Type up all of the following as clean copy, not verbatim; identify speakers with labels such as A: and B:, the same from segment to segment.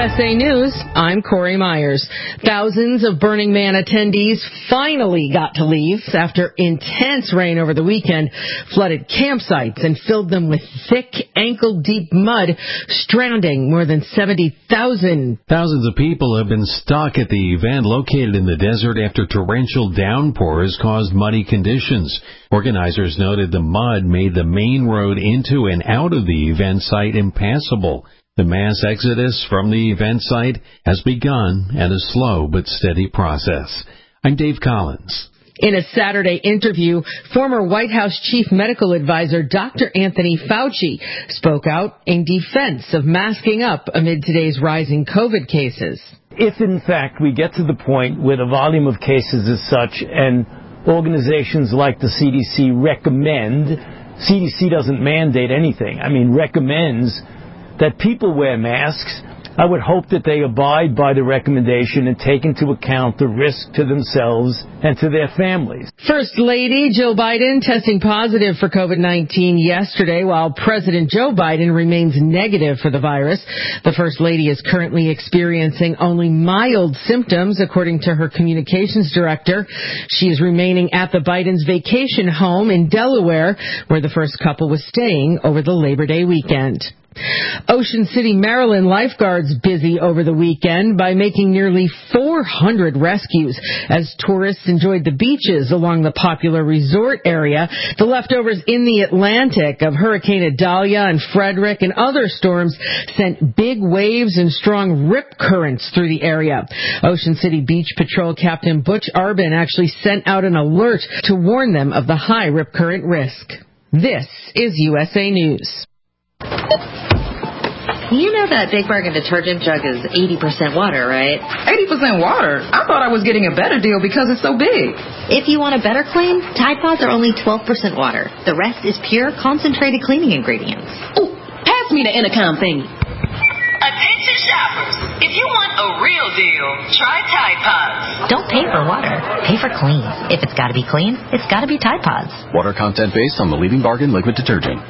A: USA News, I'm Corey Myers. Thousands of Burning Man attendees finally got to leave after intense rain over the weekend flooded campsites and filled them with thick, ankle-deep mud, stranding more than 70,000.
B: Thousands of people have been stuck at the event located in the desert after torrential downpours caused muddy conditions. Organizers noted the mud made the main road into and out of the event site impassable. The mass exodus from the event site has begun at a slow but steady process. I'm Dave Collins.
A: In a Saturday interview, former White House Chief Medical Advisor Dr. Anthony Fauci spoke out in defense of masking up amid today's rising COVID cases.
C: If, in fact, we get to the point where the volume of cases is such and organizations like the CDC recommend, CDC doesn't mandate anything, recommends that people wear masks, I would hope that they abide by the recommendation and take into account the risk to themselves and to their families.
A: First Lady Jill Biden testing positive for COVID-19 yesterday, while President Joe Biden remains negative for the virus. The First Lady is currently experiencing only mild symptoms, according to her communications director. She is remaining at the Biden's vacation home in Delaware, where the first couple was staying over the Labor Day weekend. Ocean City, Maryland lifeguards busy over the weekend by making nearly 400 rescues as tourists enjoyed the beaches along the popular resort area. The leftovers in the Atlantic of Hurricane Idalia and Frederick and other storms sent big waves and strong rip currents through the area. Ocean City Beach Patrol Captain Butch Arbin actually sent out an alert to warn them of the high rip current risk. This is USA News.
D: You know that Big Bargain detergent jug is 80% water, right?
E: 80% water? I thought I was getting a better deal because it's so big.
D: If you want a better clean, Tide Pods are only 12% water. The rest is pure, concentrated cleaning ingredients.
E: Ooh, pass me the intercom thingy.
F: Attention shoppers. If you want a real deal, try Tide Pods.
D: Don't pay for water. Pay for clean. If it's got to be clean, it's got to be Tide Pods.
G: Water content based on the leading bargain liquid detergent.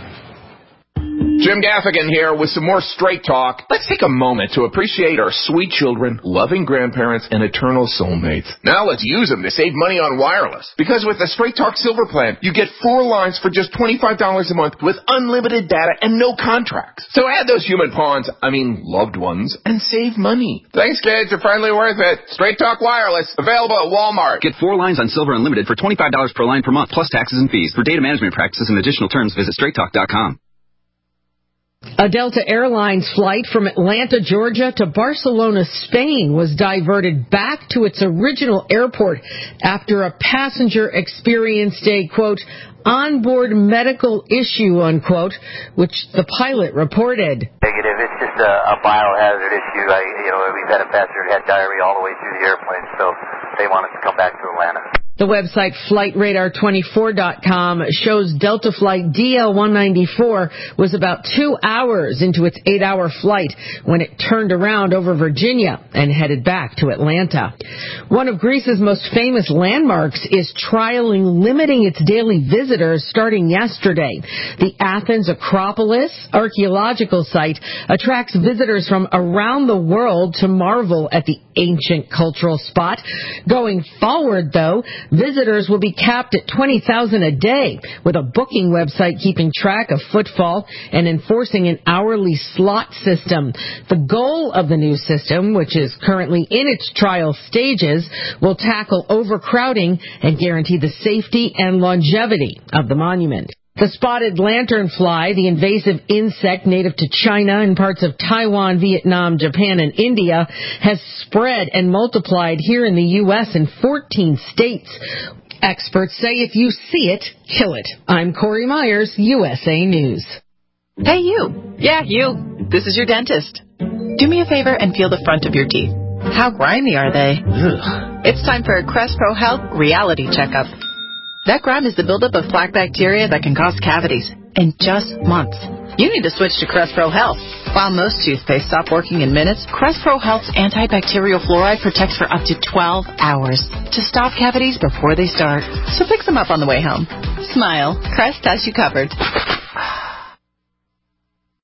H: Jim Gaffigan here with some more Straight Talk. Let's take a moment to appreciate our sweet children, loving grandparents, and eternal soulmates. Now let's use them to save money on wireless. Because with the Straight Talk Silver Plan, you get 4 lines for just $25 a month with unlimited data and no contracts. So add those human loved ones, and save money. Thanks, kids. You're finally worth it. Straight Talk Wireless, available at Walmart.
G: Get 4 lines on Silver Unlimited for $25 per line per month, plus taxes and fees. For data management practices and additional terms, visit straighttalk.com.
A: A Delta Airlines flight from Atlanta, Georgia to Barcelona, Spain was diverted back to its original airport after a passenger experienced a, quote, onboard medical issue, unquote, which the pilot reported.
I: Negative. It's just a biohazard issue. We've had a passenger who had diarrhea all the way through the airplane, so they want us to come back to Atlanta.
A: The website FlightRadar24.com shows Delta flight DL-194 was about 2 hours into its 8-hour flight when it turned around over Virginia and headed back to Atlanta. One of Greece's most famous landmarks is trialing limiting its daily visitors starting yesterday. The Athens Acropolis archaeological site attracts visitors from around the world to marvel at the ancient cultural spot. Going forward, though, visitors will be capped at 20,000 a day, with a booking website keeping track of footfall and enforcing an hourly slot system. The goal of the new system, which is currently in its trial stages, will tackle overcrowding and guarantee the safety and longevity of the monument. The spotted lanternfly, the invasive insect native to China and parts of Taiwan, Vietnam, Japan, and India, has spread and multiplied here in the U.S. in 14 states. Experts say if you see it, kill it. I'm Corey Myers, USA News.
J: Hey, you. Yeah, you. This is your dentist. Do me a favor and feel the front of your teeth. How grimy are they? Ugh. It's time for a Crest Pro Health reality checkup. That grime is the buildup of plaque bacteria that can cause cavities in just months. You need to switch to Crest Pro Health. While most toothpaste stop working in minutes, Crest Pro Health's antibacterial fluoride protects for up to 12 hours to stop cavities before they start. So pick some up on the way home. Smile. Crest has you covered.